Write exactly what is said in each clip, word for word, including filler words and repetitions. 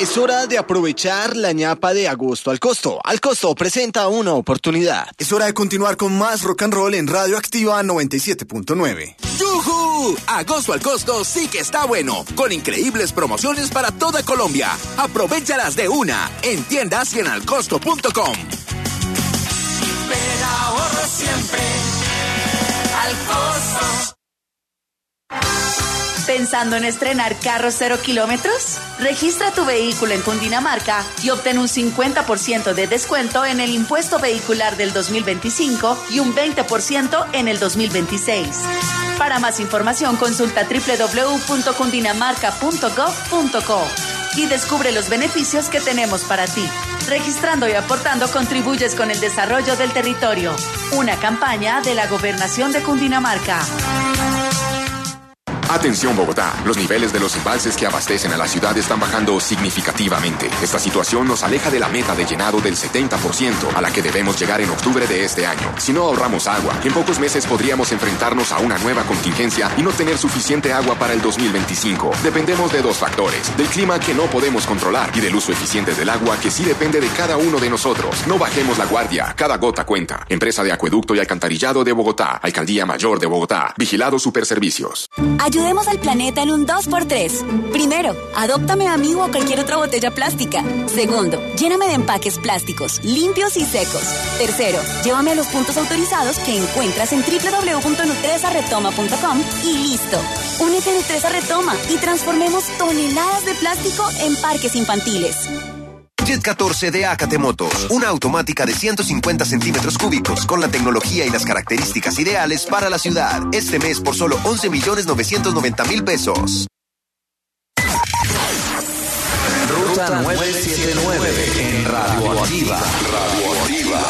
Es hora de aprovechar la ñapa de Agosto al Costo. Al Costo presenta una oportunidad. Es hora de continuar con más rock and roll en Radio Activa noventa y siete punto nueve. ¡Yujú! Agosto al Costo sí que está bueno, con increíbles promociones para toda Colombia. Aprovéchalas de una en tiendas y en alcosto punto com. Pero ahorro siempre al Costo. ¿Pensando en estrenar carros cero kilómetros? Registra tu vehículo en Cundinamarca y obtén un cincuenta por ciento de descuento en el impuesto vehicular del dos mil veinticinco y un veinte por ciento en el dos mil veintiséis. Para más información consulta doble u doble u doble u punto cundinamarca punto gov punto co y descubre los beneficios que tenemos para ti. Registrando y aportando contribuyes con el desarrollo del territorio. Una campaña de la Gobernación de Cundinamarca. Atención Bogotá, los niveles de los embalses que abastecen a la ciudad están bajando significativamente. Esta situación nos aleja de la meta de llenado del setenta por ciento a la que debemos llegar en octubre de este año. Si no ahorramos agua, en pocos meses podríamos enfrentarnos a una nueva contingencia y no tener suficiente agua para el dos mil veinticinco. Dependemos de dos factores, del clima que no podemos controlar y del uso eficiente del agua que sí depende de cada uno de nosotros. No bajemos la guardia, cada gota cuenta. Empresa de Acueducto y Alcantarillado de Bogotá, Alcaldía Mayor de Bogotá, Vigilado Superservicios. Ayudemos al planeta en un dos por tres. Primero, adóptame a mí o a cualquier otra botella plástica. Segundo, lléname de empaques plásticos, limpios y secos. Tercero, llévame a los puntos autorizados que encuentras en doble u doble u doble u punto nutresa retoma punto com y listo. Únete a Nutresa Retoma y transformemos toneladas de plástico en parques infantiles. Jet catorce de Acate Motos, una automática de ciento cincuenta centímetros cúbicos con la tecnología y las características ideales para la ciudad. Este mes por solo once millones novecientos noventa mil pesos. Ruta nueve siete nueve en Radio Activa. Radio Activa.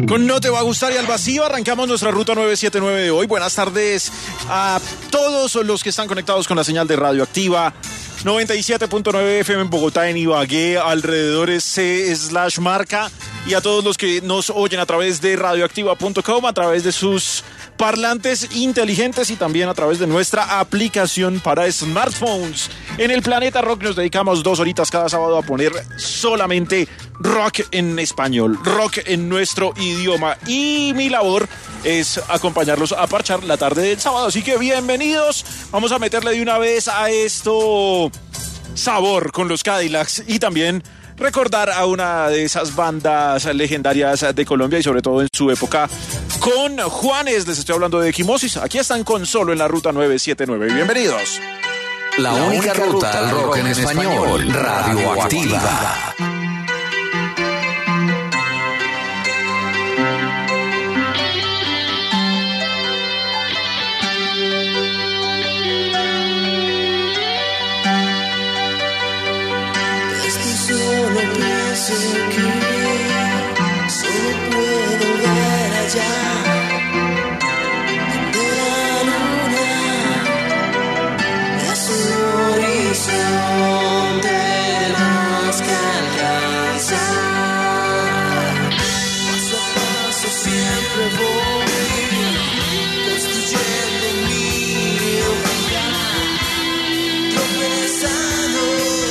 Con No Te Va a Gustar y al Vacío arrancamos nuestra ruta nueve siete nueve de hoy. Buenas tardes a todos los que están conectados con la señal de Radioactiva noventa y siete punto nueve F M en Bogotá, en Ibagué, alrededores C slash marca, y a todos los que nos oyen a través de radioactiva punto com, a través de sus parlantes inteligentes y también a través de nuestra aplicación para smartphones. En el Planeta Rock nos dedicamos dos horitas cada sábado a poner solamente rock en español, rock en nuestro idioma, y mi labor es acompañarlos a parchar la tarde del sábado. Así que bienvenidos, vamos a meterle de una vez a esto sabor con los Cadillacs y también recordar a una de esas bandas legendarias de Colombia y sobre todo en su época con Juanes. Les estoy hablando de Equimosis. Aquí están con Solo en la ruta nueve siete nueve. Bienvenidos. La, la única, única ruta al rock, rock en español, español Radioactiva. Solo pienso que solo puedo ver allá de la luna, es un horizonte más que alcanzar. Paso a paso siempre voy construyendo mi hogar, tropezando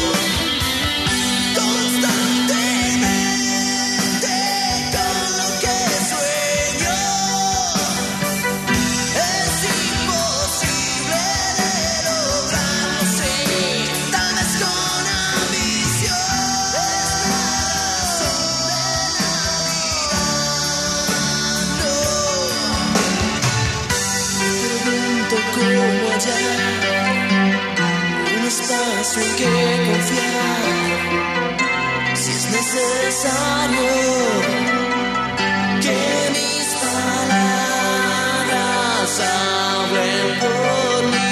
un espacio en que confiar, si es necesario que mis palabras hablen por mí.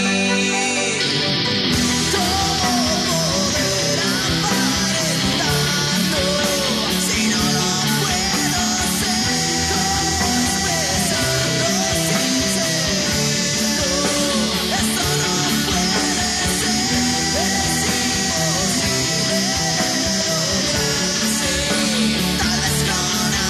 ¿Cómo poder aparentarlo si no lo puedo ser? ¿Cómo expresarlo sin serlo? Esto no puede ser, es imposible lograrse, tal vez con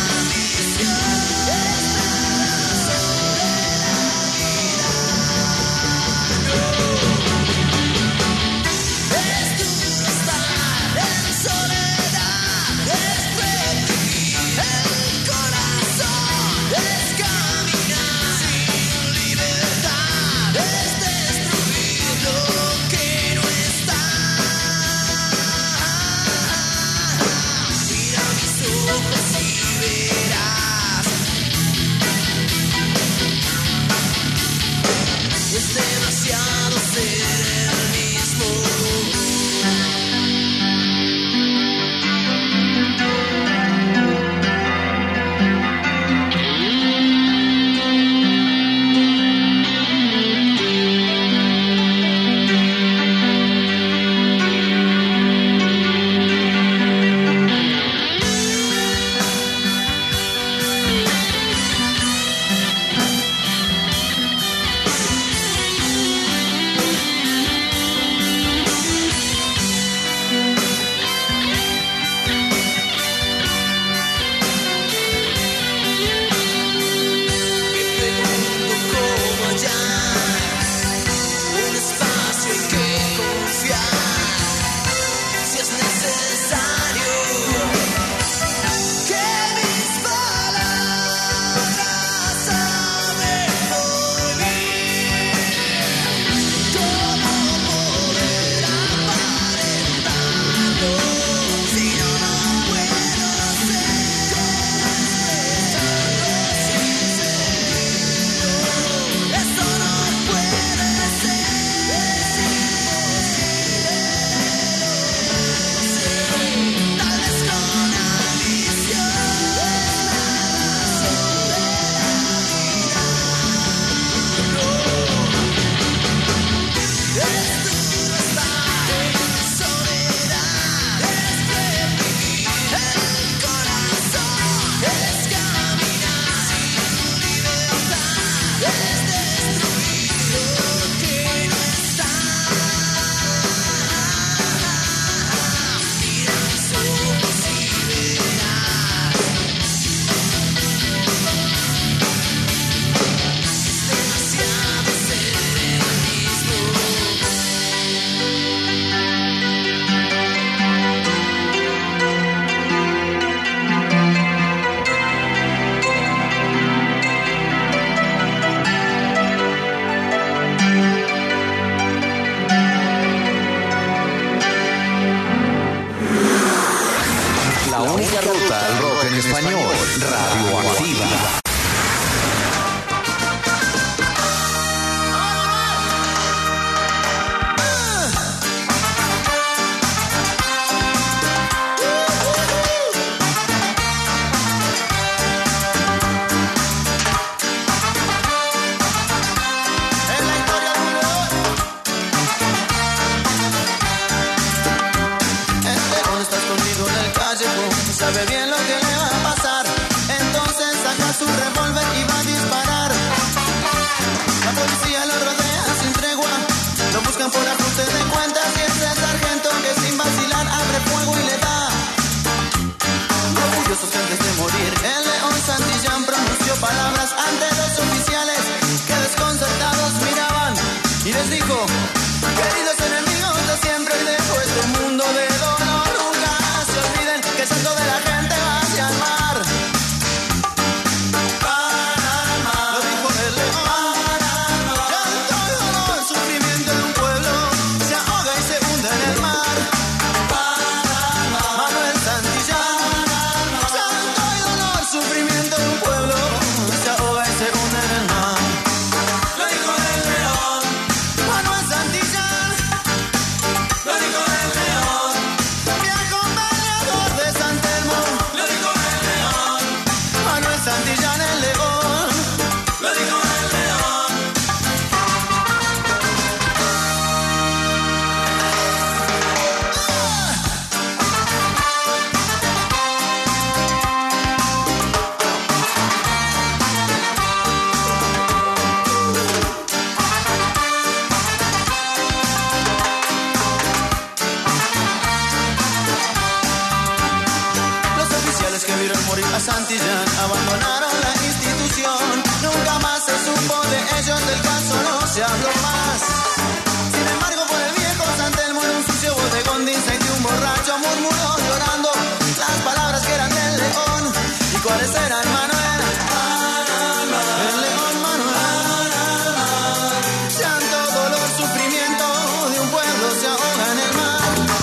Santillán abandonaron la institución. Nunca más se supo de ellos, del caso no se habló más. Sin embargo, por el viejo San Telmo, en un sucio bodegón de incendio, un borracho murmuró llorando las palabras que eran del león. ¿Y cuáles eran, Manuel? El león Manuel. Llanto, dolor, sufrimiento de un pueblo se ahoga en el mar.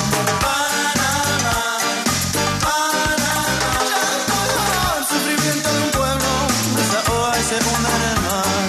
Se hunde en el mar.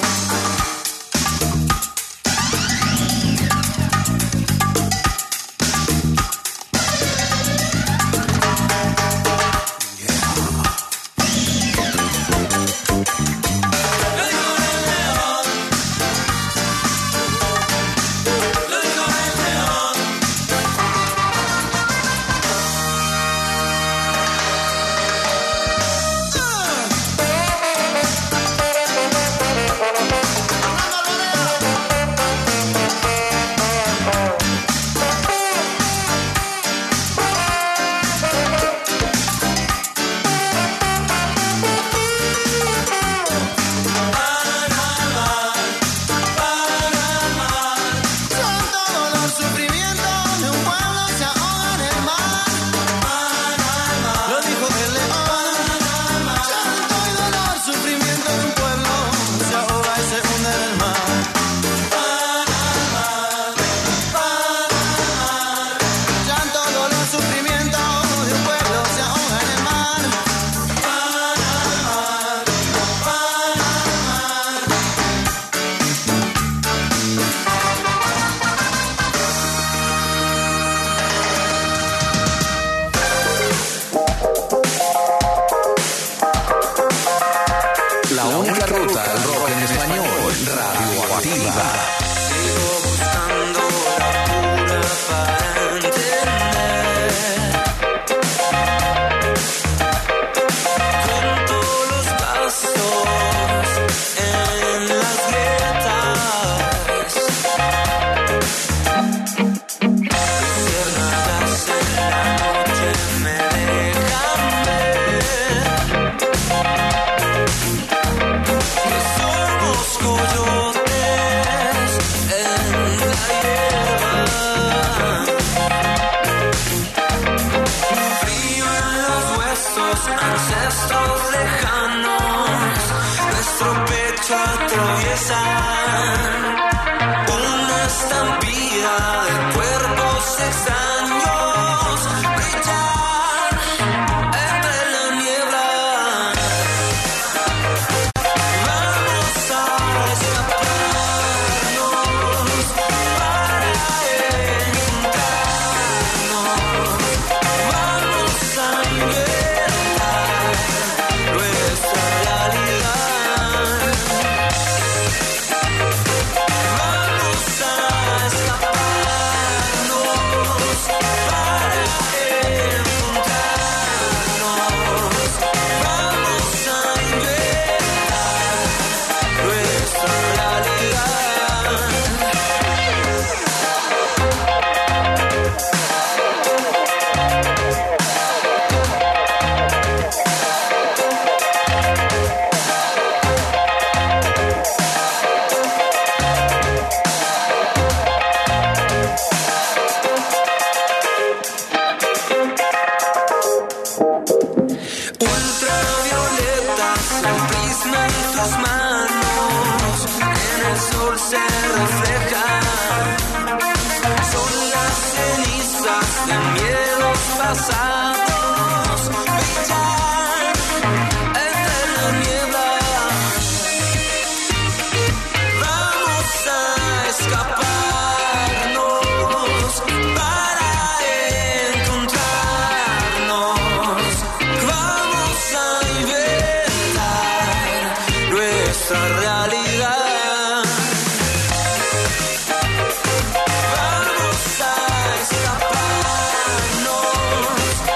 Vamos a escaparnos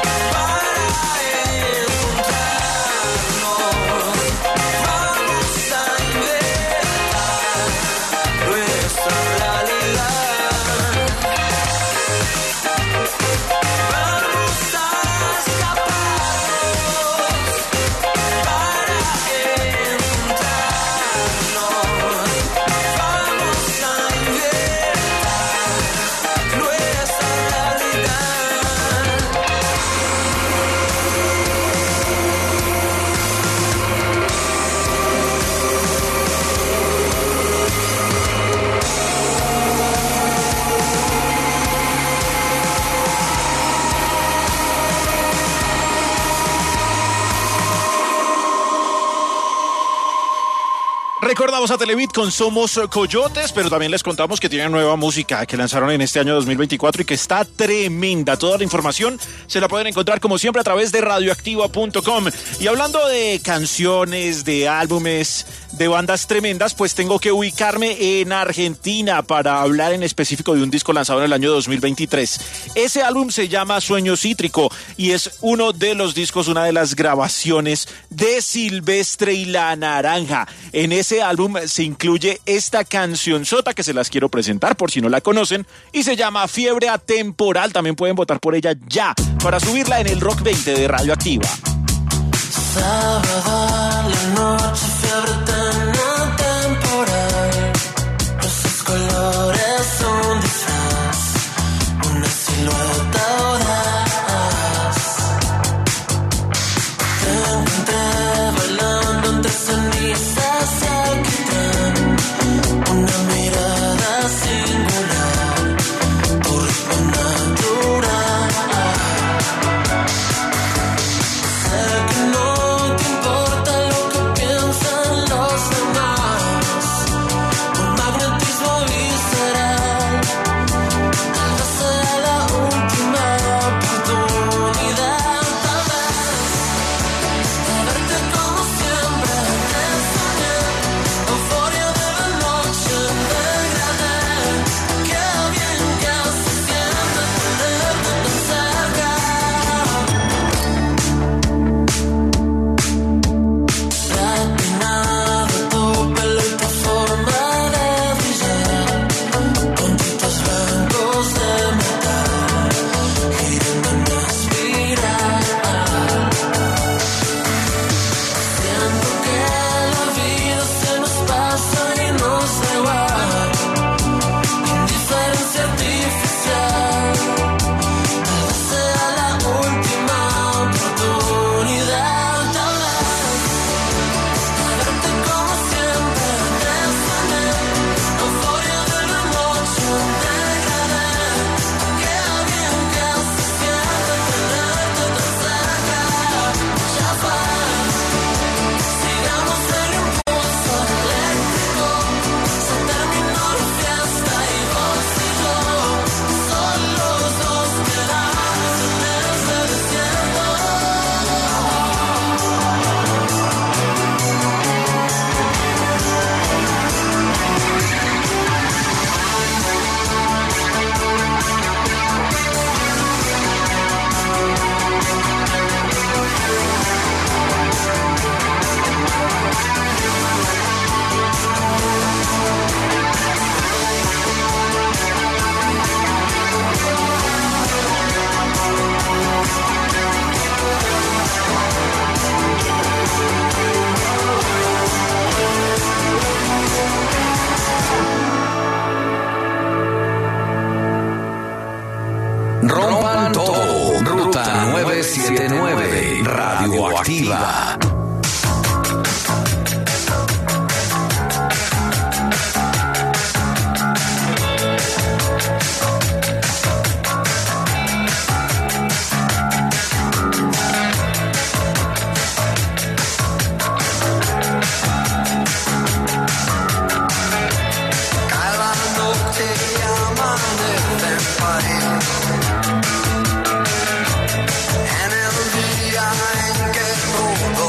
Recordamos a Televit con Somos Coyotes, pero también les contamos que tienen nueva música que lanzaron en este año dos mil veinticuatro y que está tremenda. Toda la información se la pueden encontrar como siempre a través de radioactiva punto com. Y hablando de canciones, de álbumes, de bandas tremendas, pues tengo que ubicarme en Argentina para hablar en específico de un disco lanzado en el año dos mil veintitrés. Ese álbum se llama Sueño Cítrico y es uno de los discos, una de las grabaciones de Silvestre y la Naranja. En ese álbum se incluye esta cancionzota que se las quiero presentar por si no la conocen y se llama Fiebre Atemporal. También pueden votar por ella ya para subirla en el Rock veinte de Radioactiva. Sábado, la noche, fiebre tan atemporal. Esos colores son disfraz, una silueta audaz. Te encontré bailando entre cenizas y alquitrán, una mirada singular, tu ritmo natural. Sé que no te importa lo que piensan los demás, un magnetismo visceral. Tal vez sea la última oportunidad, tal vez, de verte como siempre te soñé. Euforia de la noche en degradé. Qué bien que se siente tenerte tan cerca. Platinado tu pelo y tu forma de brillar, puntitos blancos de metal, girando en una espiral. Siento que la vida se nos pasa y nos da igual, indiferencia artificial. Tal vez sea la última oportunidad, tal vez, de verte como siempre te soñé. Euforia de la noche en degradé. Qué bien que se siente tenerte tan cerca. Ya fue, sigamos el impulso eléctrico. Se terminó la fiesta y vos y yo, solos nos quedamos en ese desierto. Rompan todo. Ruta nueve siete nueve. Radioactiva. Cada noche amanece en París, en el día en que todo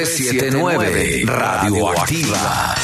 nueve siete nueve Radioactiva.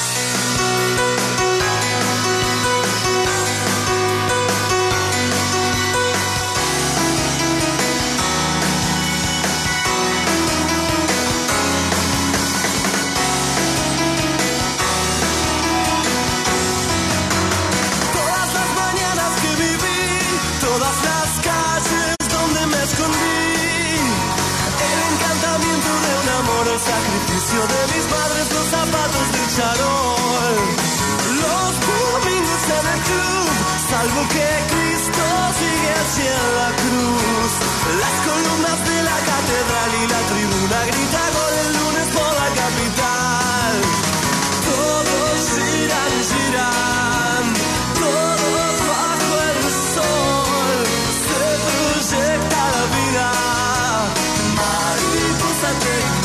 Sacrificio de mis padres, los zapatos de charol, los domingos en el club, salvo que Cristo sigue hacia la cruz, las columnas de la catedral y la tribuna grita gol el lunes por la capital. Todos giran, giran, todos bajo el sol, se proyecta la vida, mariposa técnica.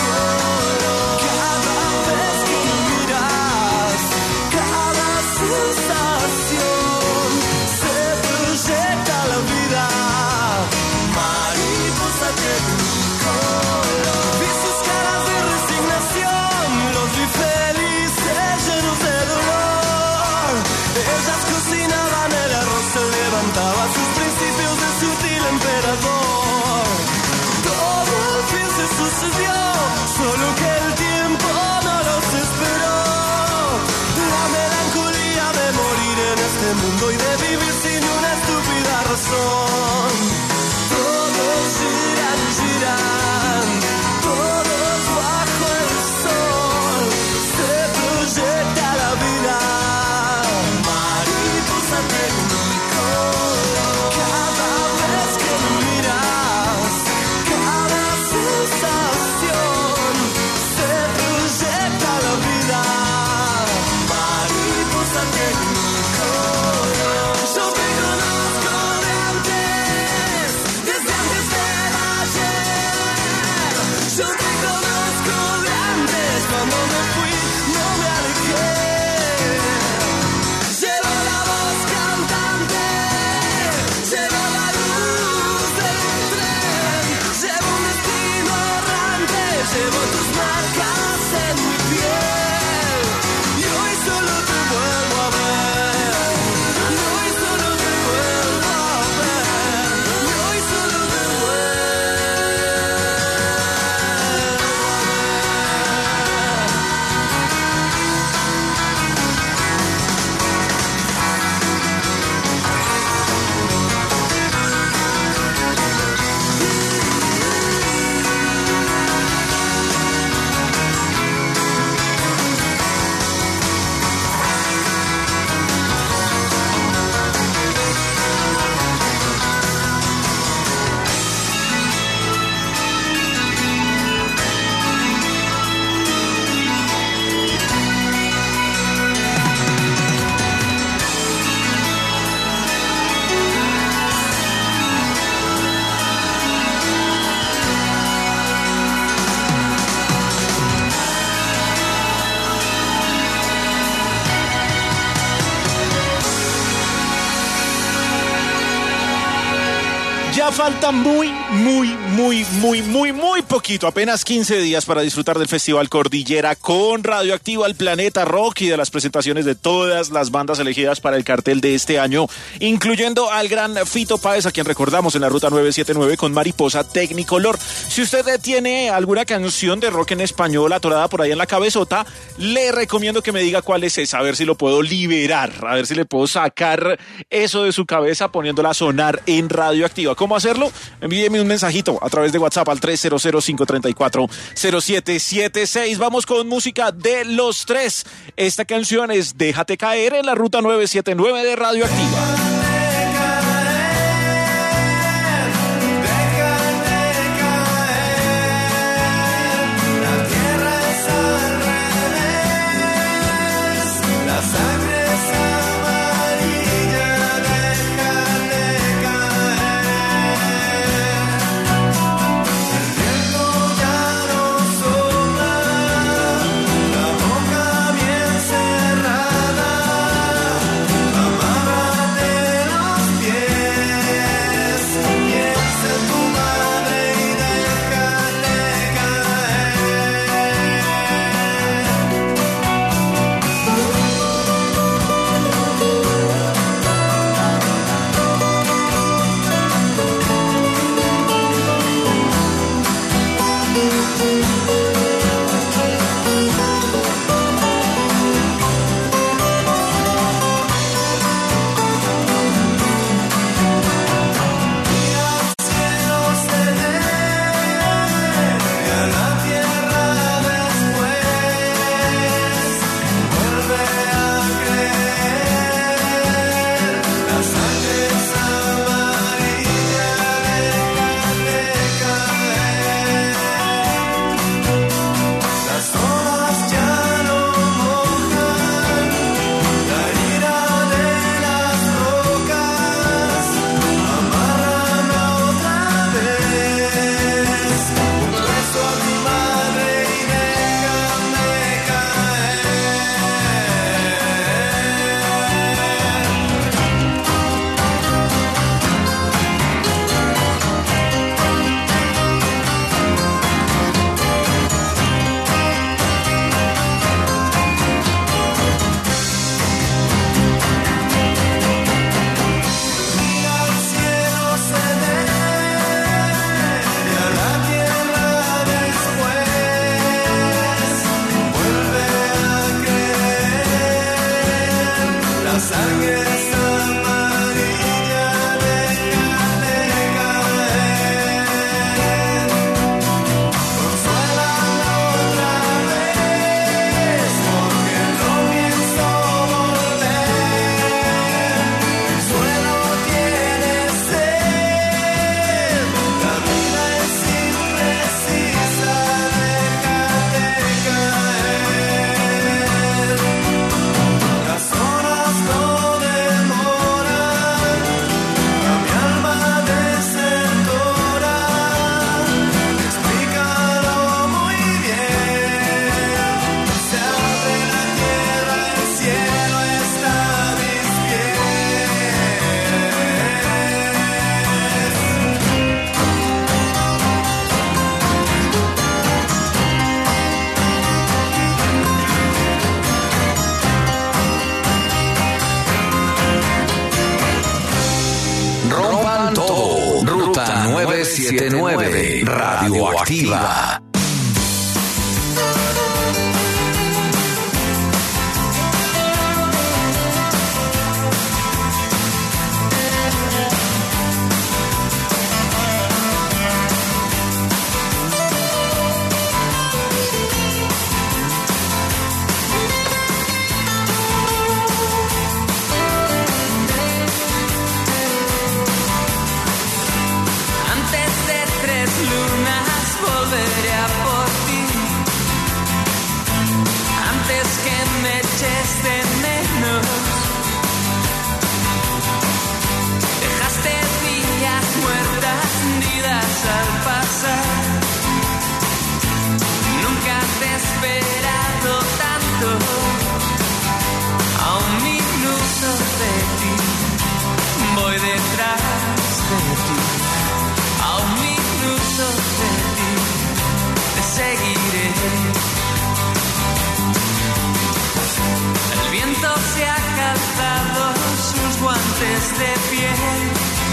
Solo que el tiempo no los esperó. La melancolía de morir en este mundo y de vivir sin una estúpida razón. Todos giran, giran, todos bajo el sol. Se proyecta la vida, mariposa tecnicolor. Cada vez que me miras, cada sensación. Ya falta muy, muy, muy, muy, muy, muy poquito, apenas quince días para disfrutar del Festival Cordillera con Radioactiva, el Planeta Rock y de las presentaciones de todas las bandas elegidas para el cartel de este año, incluyendo al gran Fito Páez, a quien recordamos en la ruta nueve siete nueve con Mariposa Tecnicolor. Si usted tiene alguna canción de rock en español atorada por ahí en la cabezota, le recomiendo que me diga cuál es esa, a ver si lo puedo liberar, a ver si le puedo sacar eso de su cabeza poniéndola a sonar en Radioactiva. ¿Cómo hacerlo? Envíeme un mensajito a través de WhatsApp al tres cero cero, cinco tres cuatro, cero siete siete seis. Vamos con música de Los Tres. Esta canción es Déjate Caer en la ruta nueve siete nueve de Radioactiva. Amárrate Ruta nueve siete nueve, Radioactiva. Al pasar, nunca te he esperado tanto. A un minuto de ti, voy detrás de ti. A un minuto de ti, te seguiré. El viento se ha calzado sus guantes de piel.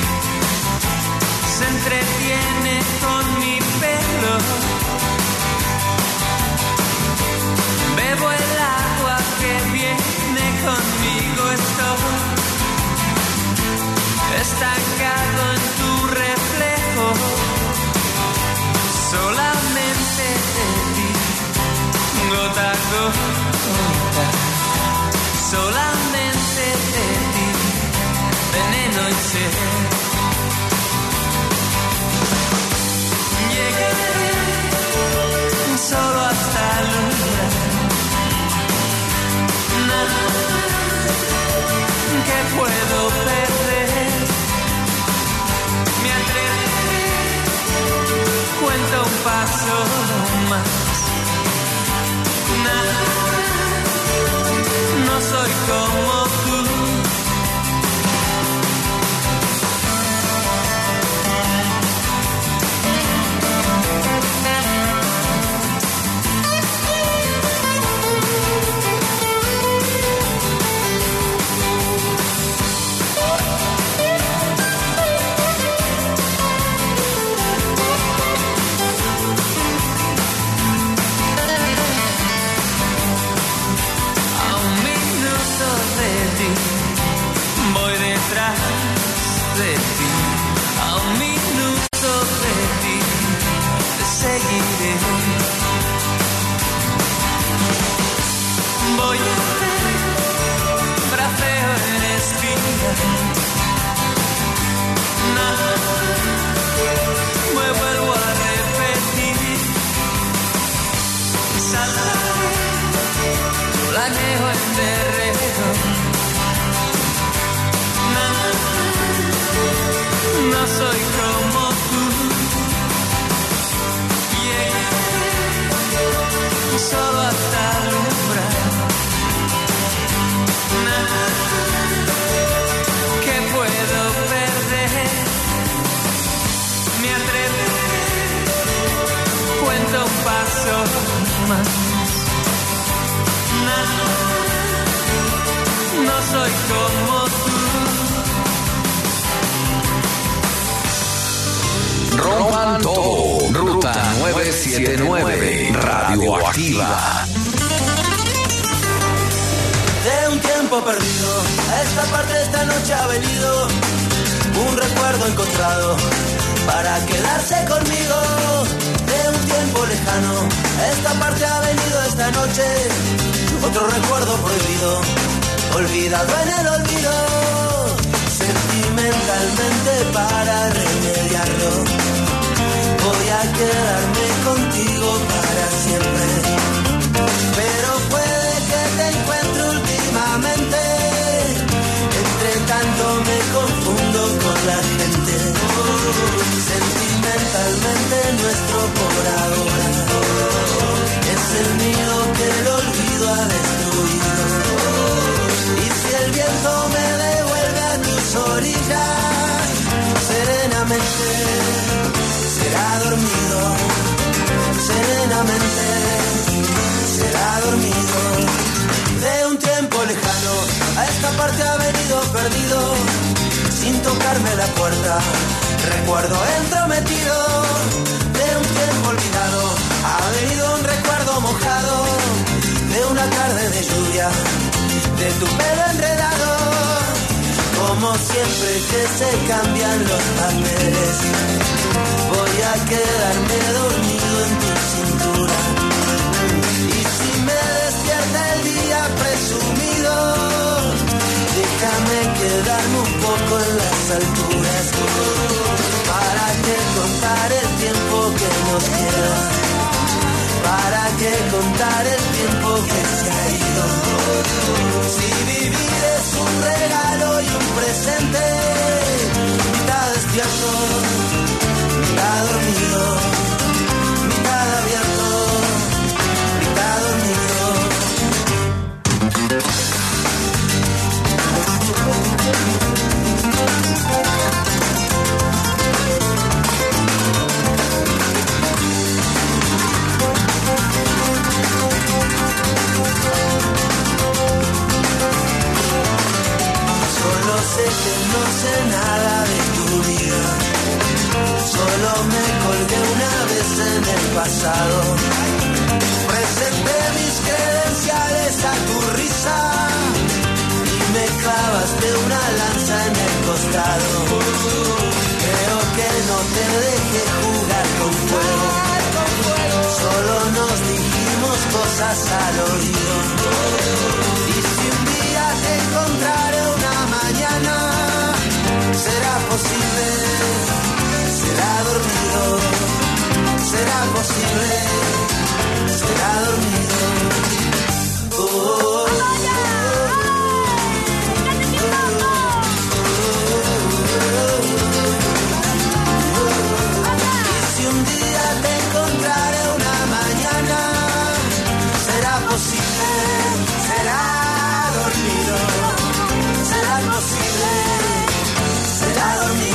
Se entretiene con mi pelo. Bebo el agua que viene conmigo. Estoy estancado en tu reflejo. Solamente de ti, gota a gota. Solamente de ti, veneno y sed. Solo hasta lograr nada que puedo perder. Me atreveré, cuento un paso más. Nada, no soy como tú. Voy detrás de ti, a un minuto de ti, te seguiré. Voy a hacer braceo en espiga. Nada, me vuelvo a repetir. Saltaré, planeo en derredor. No soy como tú. Llegaré solo hasta alumbrar. Nada que puedo perder. Me atreveré, cuento un paso más. Nada, no soy como tú. Rompan todo. Ruta nueve siete nueve, Radioactiva. De un tiempo perdido, a esta parte esta noche ha venido un recuerdo encontrado para quedarse conmigo. De un tiempo lejano, a esta parte ha venido esta noche otro recuerdo prohibido, olvidado en el olvido. Sentimentalmente para remediarlo, voy a quedarme contigo para siempre. Pero puede que te encuentre últimamente, entre tanto me confundo con la gente. Sentimentalmente nuestro por ahora es el mío que el olvido ha destruido. Y si el viento me devuelve a tus orillas, serenamente será dormido, serenamente será dormido. De un tiempo lejano, a esta parte ha venido perdido, sin sin tocarme la puerta. Recuerdo entrometido de un tiempo olvidado. Ha venido un recuerdo mojado de una tarde de lluvia, de tu pelo enredado. Como siempre que se cambian los papeles, voy a quedarme dormido en tu cintura. Y si me despierta el día presumido, déjame quedarme un poco en las alturas. ¿Para qué contar el tiempo que nos queda? ¿Para qué contar el tiempo que se ha ido? Si vivir es un regalo y un presente, mitad despierto, mitad dormido, mitad abierto, mitad dormido. Solo sé que no sé nada de tu vida. Solo me colgué una vez en el pasado. Presenté mis credenciales a tu risa y me clavaste una lanza en el costado. Creo que no te dejé jugar con fuego. Solo nos dijimos cosas al oído. Y si un día te encontraré una mañana, será posible, será dormido, será posible, será dormido. Oh, oh, oh. Y si un día te encontraré una mañana, será posible, será dormido, será posible, será dormido.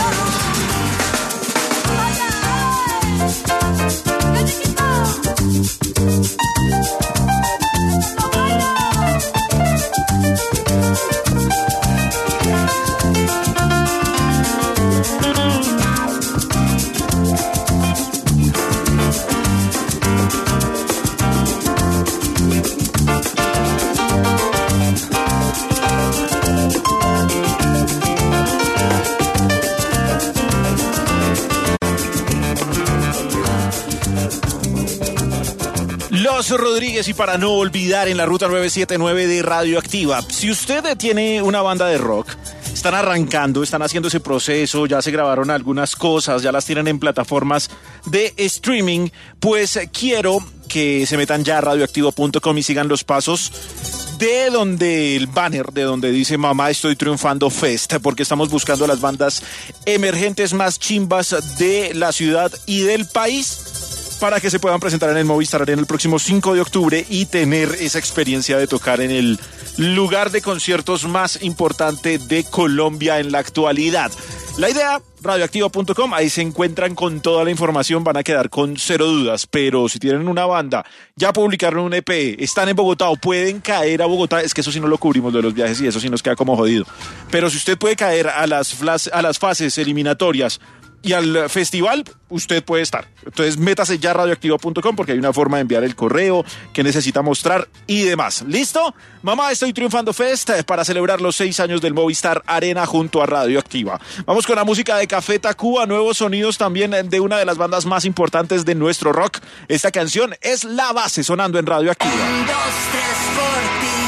Los Rodríguez, y para no olvidar, en la ruta nueve siete nueve de Radioactiva, si usted tiene una banda de rock, están arrancando, están haciendo ese proceso, ya se grabaron algunas cosas, ya las tienen en plataformas de streaming, pues quiero que se metan ya a radioactivo punto com y sigan los pasos de donde el banner, de donde dice Mamá Estoy Triunfando Fest, porque estamos buscando las bandas emergentes más chimbas de la ciudad y del país, para que se puedan presentar en el Movistar Arena el próximo cinco de octubre y tener esa experiencia de tocar en el lugar de conciertos más importante de Colombia en la actualidad. La idea, radioactivo punto com, ahí se encuentran con toda la información, van a quedar con cero dudas, pero si tienen una banda, ya publicaron un E P, están en Bogotá o pueden caer a Bogotá, es que eso sí no lo cubrimos de los viajes y eso sí nos queda como jodido, pero si usted puede caer a las, flas, a las fases eliminatorias y al festival, usted puede estar. Entonces métase ya a radioactivo punto com porque hay una forma de enviar el correo que necesita mostrar y demás. ¿Listo? Mamá Estoy Triunfando Fest para celebrar los seis años del Movistar Arena junto a Radioactiva. Vamos con la música de Café Tacuba, nuevos sonidos también de una de las bandas más importantes de nuestro rock. Esta canción es La Base, sonando en Radioactiva. Un, dos, tres por ti.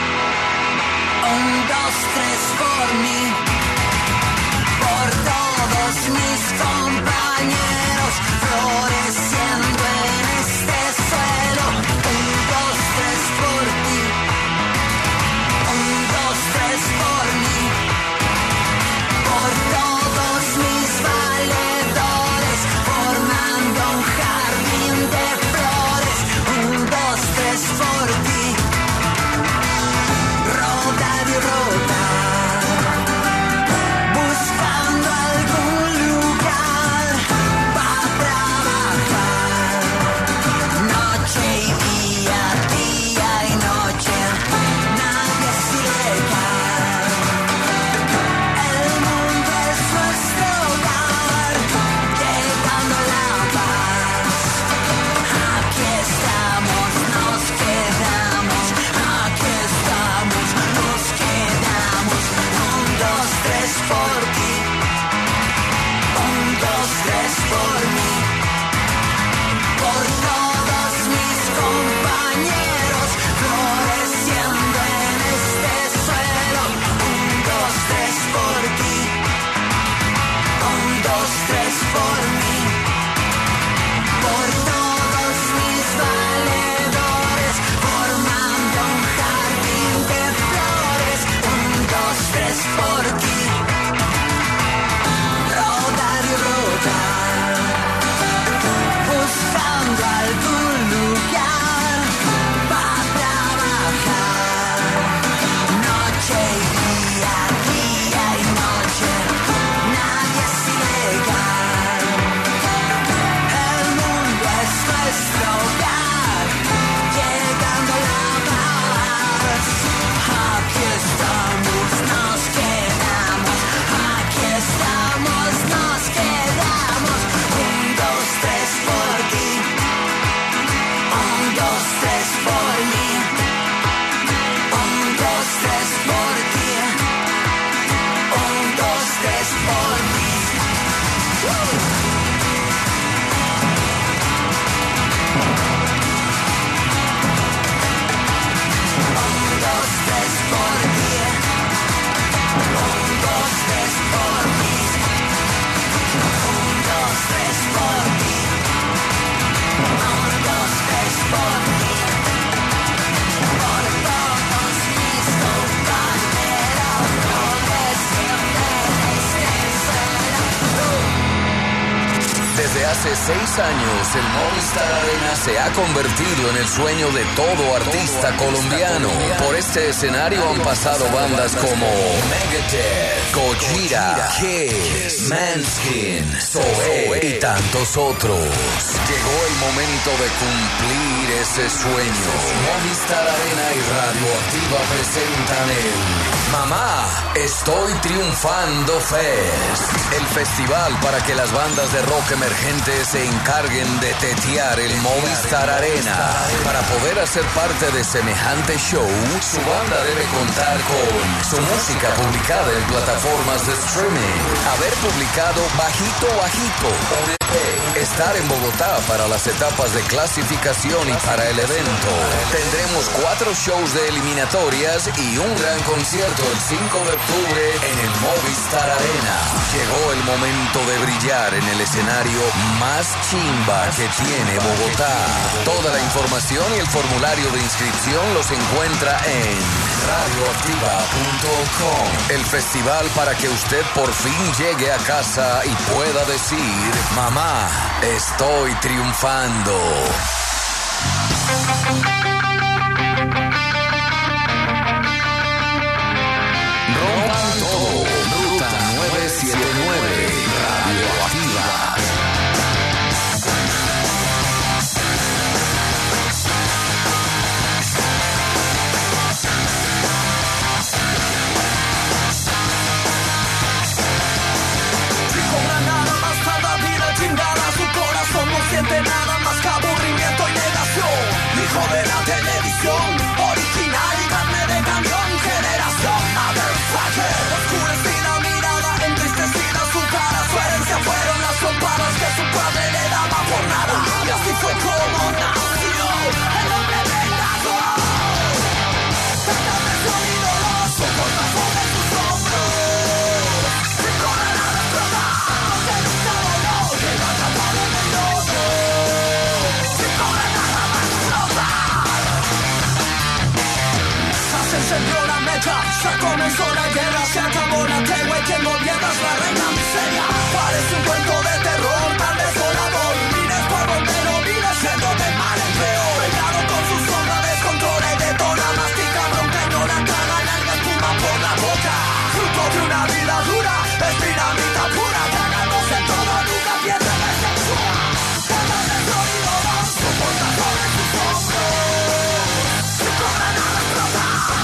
Un, dos, tres por mí. Por todos mis compañeros floreciendo en este suelo. Un, dos, tres por ti. Un, dos, tres por mí. Por todos mis valedores formando un jardín de flores. Un, dos, tres por ti. Rodar y rodar, buscando algún lugar para trabajar. Desde hace seis años, el Movistar Arena se ha convertido en el sueño de todo artista colombiano. Por este escenario han pasado bandas como Megadeth, Gojira, Kiss, Manskin, Zoé y tantos otros. Llegó el momento de cumplir ese sueño. Movistar Arena y Radioactiva presentan el Mamá, Estoy Triunfando Fest. El festival para que las bandas de rock emergentes se encarguen de tetear el Movistar Arena. Para poder hacer parte de semejante show, su banda debe contar con su música publicada en plataformas de streaming, haber publicado bajito bajito un E P, estar en Bogotá para las etapas de clasificación y para el evento. Tendremos cuatro shows de eliminatorias y un gran concierto el cinco de octubre en el Movistar Arena. Llegó el momento de brillar en el escenario más chimba que tiene Bogotá. Toda la información y el formulario de inscripción los encuentra en radioactiva punto com. El festival para que usted por fin llegue a casa y pueda decir: mamá, estoy triunfando. Rompan todo. Ruta nueve siete nueve, Radioactiva. No siente nada más que aburrimiento y negación. Hijo de la televisión, original y carne de cañón. Generación motherfucker. Oscurecida mirada, entristecida su cara. Su herencia fueron las trompadas que su padre le daba por nada. Y así fue como nació el hombre vengador. Tanta presión y dolor soporta sobre sus hombros. Sin correr a destrozar, aunque nunca voló. Llega atrapado en el lodo. Se encendió la mecha, ya comenzó la guerra, se acabó la tregua y quien gobierna es la reina miseria. Parece un cuento de terror tan desolador. Mires por donde lo mires, siendo de mal en peor. Pegado con su sombra, descontrola y detona. Mastica, bronca y no la traga, larga espuma por la boca. Fruto de una vida dura, es dinamita pura. Tragándose todo, nunca pierde la censura. Cada desorden y dolor, soporta sobre sus hombros. Si cobra nada explota.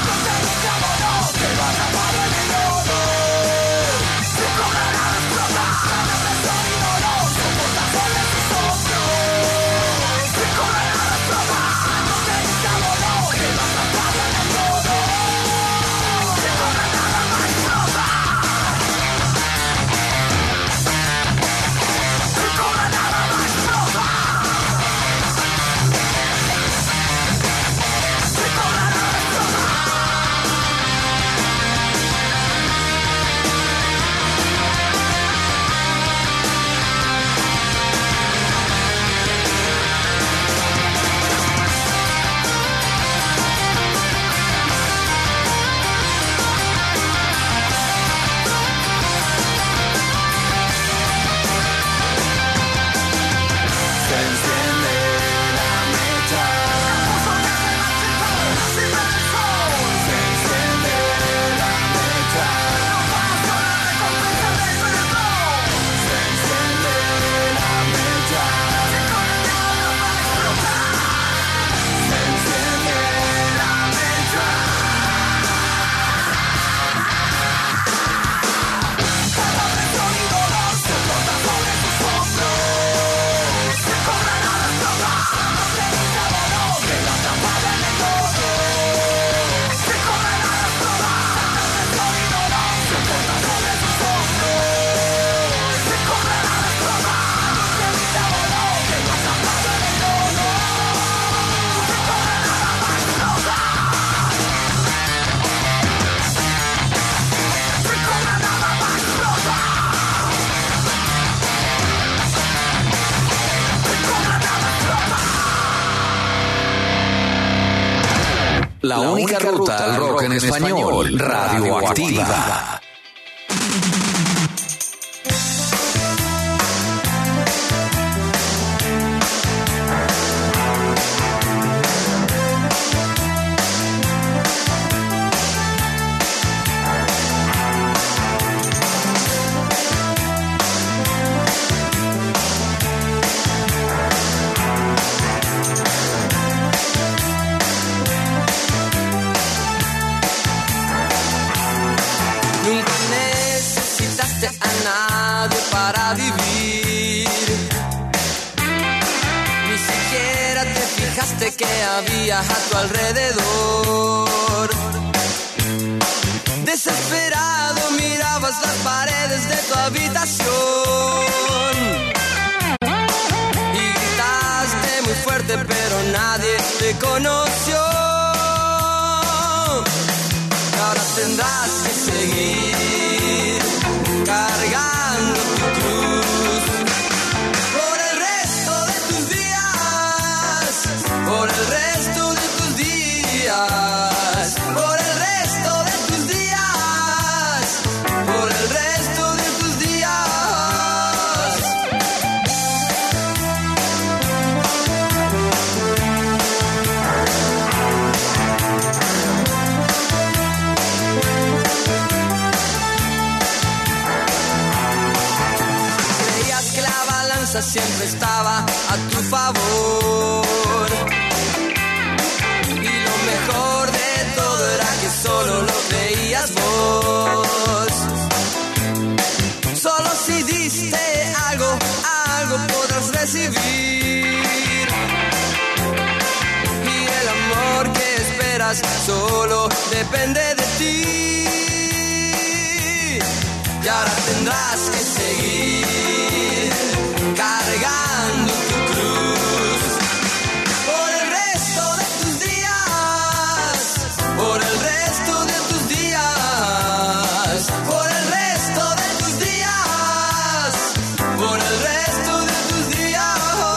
La, la única, única ruta al rock, rock en español, Radioactiva. gente que había a tu alrededor. Desesperado mirabas las paredes de tu habitación y gritaste muy fuerte, pero nadie te conoció. Y ahora tendrás que seguir cargando tu cruz por el resto de tus días, por el resto de tus días, por el resto de tus días, por el resto de tus días. Creías que la balanza siempre estaba a tu favor, y lo mejor de todo era que solo lo veías vos. Solo si diste algo, algo podrás recibir, y el amor que esperas solo depende de ti. Y ahora tendrás que seguir cargando tu cruz por el resto de tus días, por el resto de tus días, por el resto de tus días, por el resto de tus días.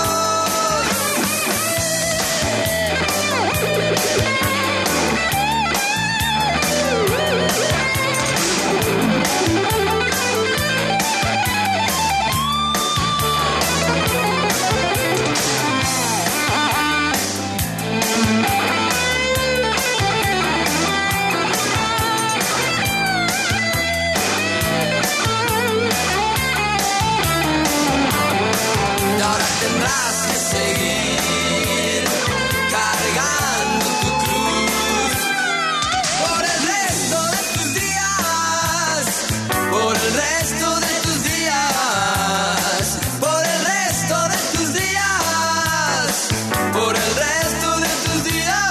Y ahora tendrás que seguir cargando tu cruz por el resto de tus días, por el resto de tus días, por el resto de tus días, por el resto de tus días.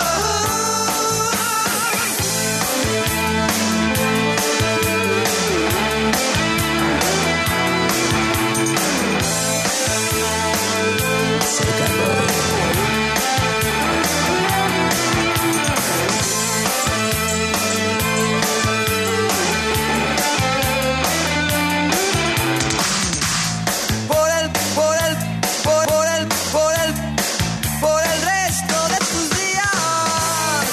Por el, por el, por, por el, por el, por el resto de tus días.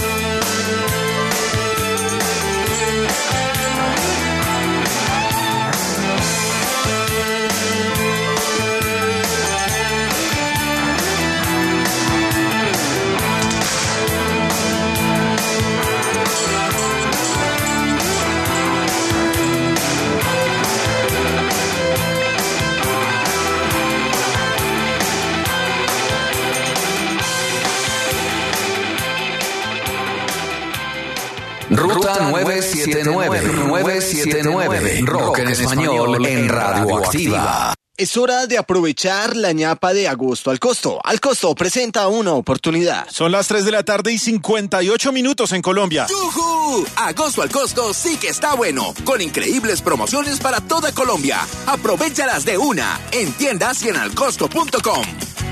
Ruta nueve siete nueve, nueve siete nueve, Rock en español en Radioactiva. Es hora de aprovechar la ñapa de Agosto al Costo. Al Costo presenta una oportunidad. Son las tres de la tarde y cincuenta y ocho minutos en Colombia. ¡Yujú! Agosto al Costo sí que está bueno, con increíbles promociones para toda Colombia. Aprovéchalas de una en tiendas y en alcosto punto com.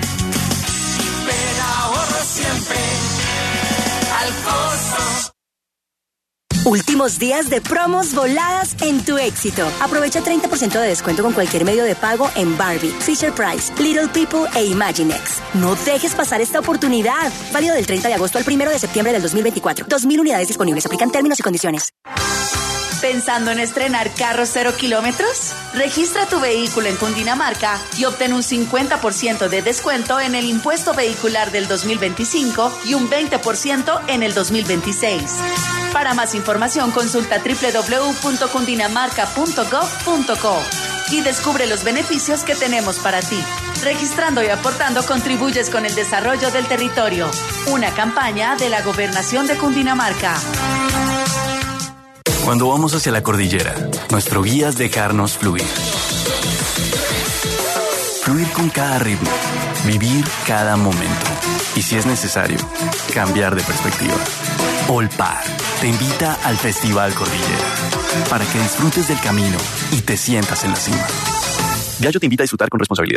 Pero ahorro siempre al Costo. Últimos días de promos voladas en tu éxito. Aprovecha treinta por ciento de descuento con cualquier medio de pago en Barbie, Fisher Price, Little People e Imaginext. No dejes pasar esta oportunidad. Válido del treinta de agosto al primero de septiembre del dos mil veinticuatro. dos mil unidades disponibles. Aplican términos y condiciones. ¿Pensando en estrenar carros cero kilómetros? Registra tu vehículo en Cundinamarca y obtén un cincuenta por ciento de descuento en el impuesto vehicular del dos mil veinticinco y un veinte por ciento en el dos mil veintiséis. Para más información, consulta doble u doble u doble u punto cundinamarca punto gov punto co y descubre los beneficios que tenemos para ti. Registrando y aportando contribuyes con el desarrollo del territorio. Una campaña de la Gobernación de Cundinamarca. Cuando vamos hacia la cordillera, nuestro guía es dejarnos fluir. fluir con cada ritmo, vivir cada momento y, si es necesario, cambiar de perspectiva. All Par te invita al Festival Cordillera para que disfrutes del camino y te sientas en la cima. Diageo te invita a disfrutar con responsabilidad.